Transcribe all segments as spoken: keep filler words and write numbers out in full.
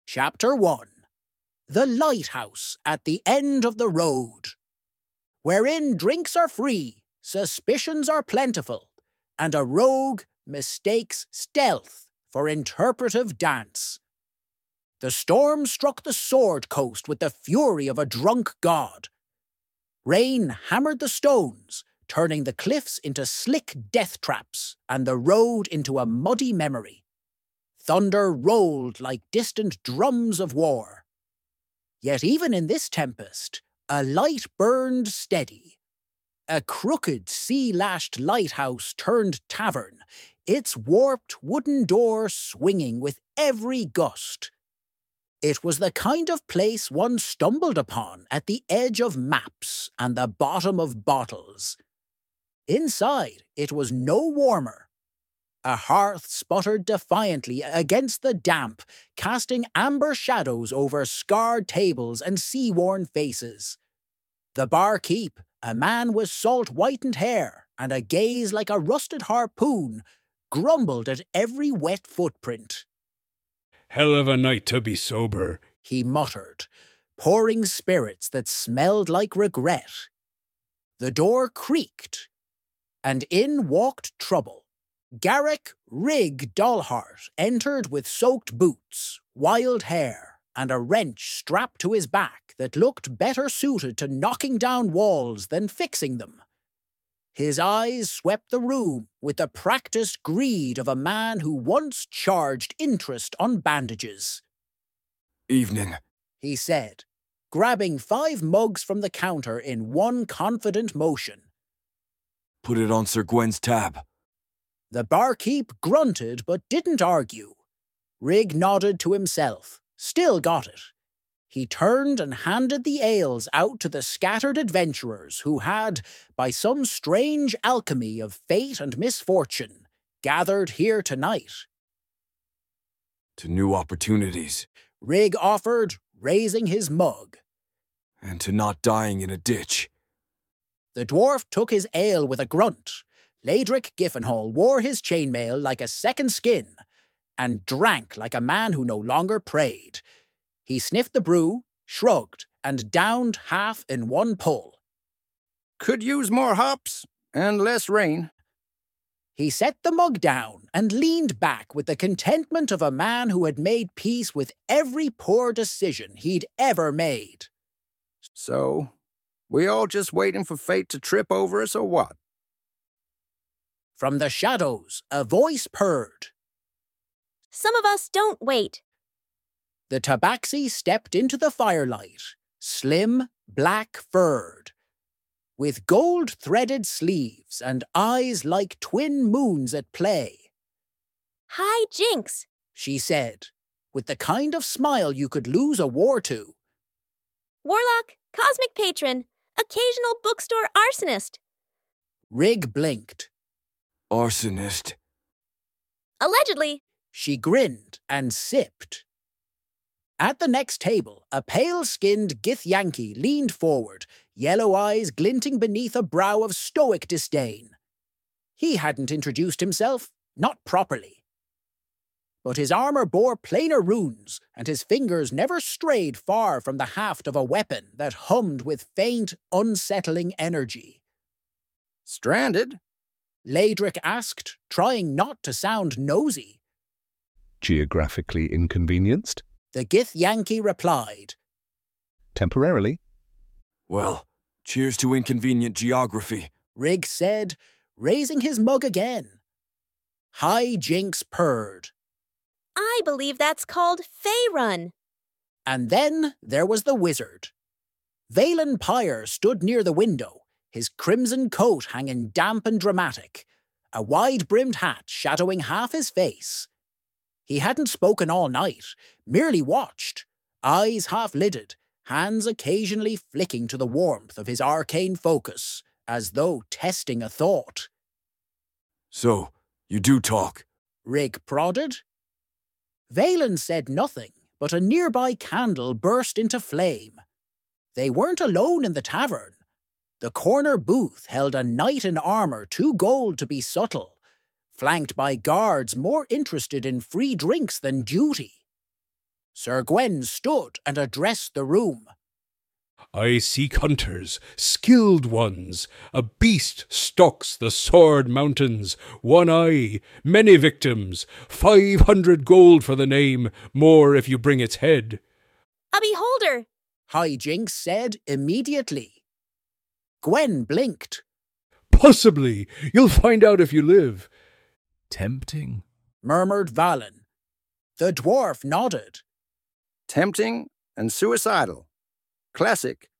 Chapter one. The Lighthouse at the End of the Road. Wherein drinks are free, suspicions are plentiful, and a rogue mistakes stealth for interpretive dance. The storm struck the Sword Coast with the fury of a drunk god. Rain hammered the stones, turning the cliffs into slick death traps and the road into a muddy memory. Thunder rolled like distant drums of war. Yet even in this tempest, a light burned steady. A crooked, sea-lashed lighthouse turned tavern, its warped wooden door swinging with every gust. It was the kind of place one stumbled upon at the edge of maps and the bottom of bottles. Inside, it was no warmer. A hearth sputtered defiantly against the damp, casting amber shadows over scarred tables and sea-worn faces. The barkeep, a man with salt-whitened hair and a gaze like a rusted harpoon, grumbled at every wet footprint. "Hell of a night to be sober," he muttered, pouring spirits that smelled like regret. The door creaked, and in walked Trouble. Garrick Rig Dollheart entered with soaked boots, wild hair, and a wrench strapped to his back that looked better suited to knocking down walls than fixing them. His eyes swept the room with the practiced greed of a man who once charged interest on bandages. "Evening," he said, grabbing five mugs from the counter in one confident motion. "Put it on Sir Gwen's tab." The barkeep grunted but didn't argue. Rig nodded to himself, still got it. He turned and handed the ales out to the scattered adventurers who had, by some strange alchemy of fate and misfortune, gathered here tonight. "To new opportunities," Rig offered, raising his mug. "And to not dying in a ditch." The dwarf took his ale with a grunt. Laedric Giffenhall wore his chainmail like a second skin, and drank like a man who no longer prayed. He sniffed the brew, shrugged, and downed half in one pull. "Could use more hops and less rain." He set the mug down and leaned back with the contentment of a man who had made peace with every poor decision he'd ever made. "So, we all just waiting for fate to trip over us or what?" From the shadows, a voice purred. "Some of us don't wait." The tabaxi stepped into the firelight, slim, black-furred, with gold-threaded sleeves and eyes like twin moons at play. "Hi, Jinx," she said, with the kind of smile you could lose a war to. "Warlock, cosmic patron, occasional bookstore arsonist." Rig blinked. "Arsonist." "Allegedly." She grinned and sipped. At the next table, a pale-skinned Githyanki leaned forward, yellow eyes glinting beneath a brow of stoic disdain. He hadn't introduced himself, not properly. But his armor bore plainer runes, and his fingers never strayed far from the haft of a weapon that hummed with faint, unsettling energy. "Stranded?" Laedric asked, trying not to sound nosy. "Geographically inconvenienced?" The Githyanki replied. "Temporarily." "Well, cheers to inconvenient geography," Rig said, raising his mug again. High Jinx purred. "I believe that's called Faerun." And then there was the wizard. Valen Pyre stood near the window, his crimson coat hanging damp and dramatic, a wide-brimmed hat shadowing half his face. He hadn't spoken all night, merely watched, eyes half-lidded, hands occasionally flicking to the warmth of his arcane focus, as though testing a thought. "So, you do talk?" Rig prodded. Valen said nothing, but a nearby candle burst into flame. They weren't alone in the tavern. The corner booth held a knight in armor too gold to be subtle, flanked by guards more interested in free drinks than duty. Sir Gwen stood and addressed the room. I seek hunters, skilled ones. A beast stalks the sword mountains. One eye, many victims. Five hundred gold for the name, more if you bring its head. A beholder! Hijinks said immediately. Gwen blinked. Possibly. You'll find out if you live. Tempting, Murmured Valen. The dwarf nodded. Tempting and suicidal. Classic.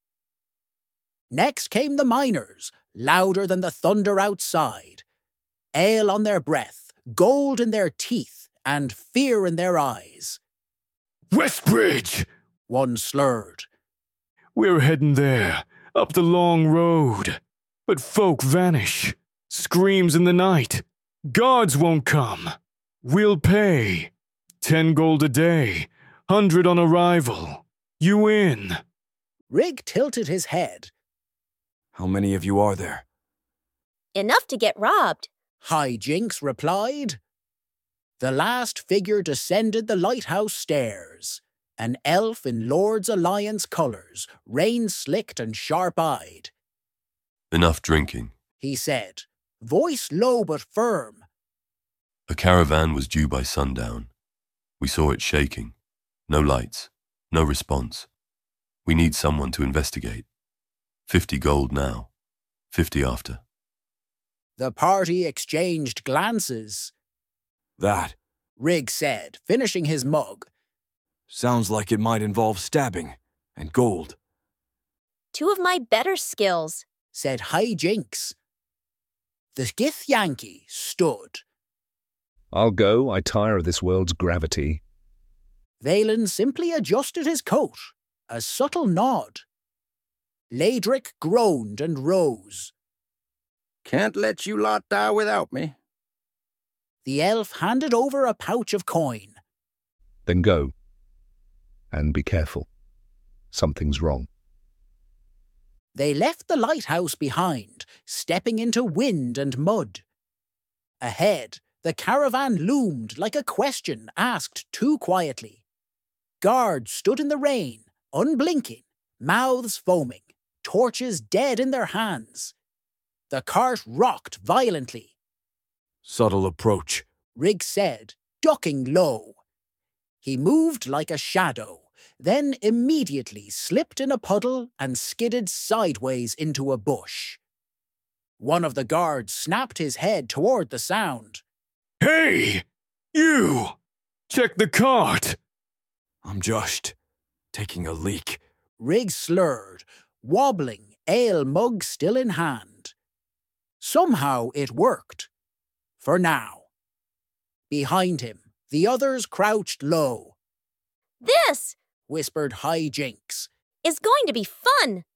Next came the miners, louder than the thunder outside. Ale on their breath, gold in their teeth, and fear in their eyes. Westbridge! One slurred. We're heading there, up the long road. But folk vanish. Screams in the night. Guards won't come. We'll pay. Ten gold a day. Hundred on arrival. You in? Rig tilted his head. How many of you are there? Enough to get robbed. Hijinks replied. The last figure descended the lighthouse stairs. An elf in Lord's Alliance colours, rain-slicked and sharp-eyed. Enough drinking. He said, voice low but firm. A caravan was due by sundown. We saw it shaking. No lights. No response. We need someone to investigate. Fifty gold now. Fifty after. The party exchanged glances. That Rig said, finishing his mug. sounds like it might involve stabbing and gold. Two of my better skills. Said Hijinks. The Githyanki stood. I'll go. I tire of this world's gravity. Valen simply adjusted his coat. A subtle nod. Ladrick groaned and rose. Can't let you lot die without me. The elf handed over a pouch of coin. Then go. And be careful. Something's wrong. They left the lighthouse behind, stepping into wind and mud. Ahead, the caravan loomed like a question asked too quietly. Guards stood in the rain, unblinking, mouths foaming, torches dead in their hands. The cart rocked violently. Subtle approach. Rig said, ducking low. He moved like a shadow, then immediately slipped in a puddle and skidded sideways into a bush. One of the guards snapped his head toward the sound. Hey! You! Check the cart! I'm just taking a leak. Rig slurred, wobbling, ale mug still in hand. Somehow it worked. For now. Behind him, the others crouched low. This Whispered Hijinks. is going to be fun.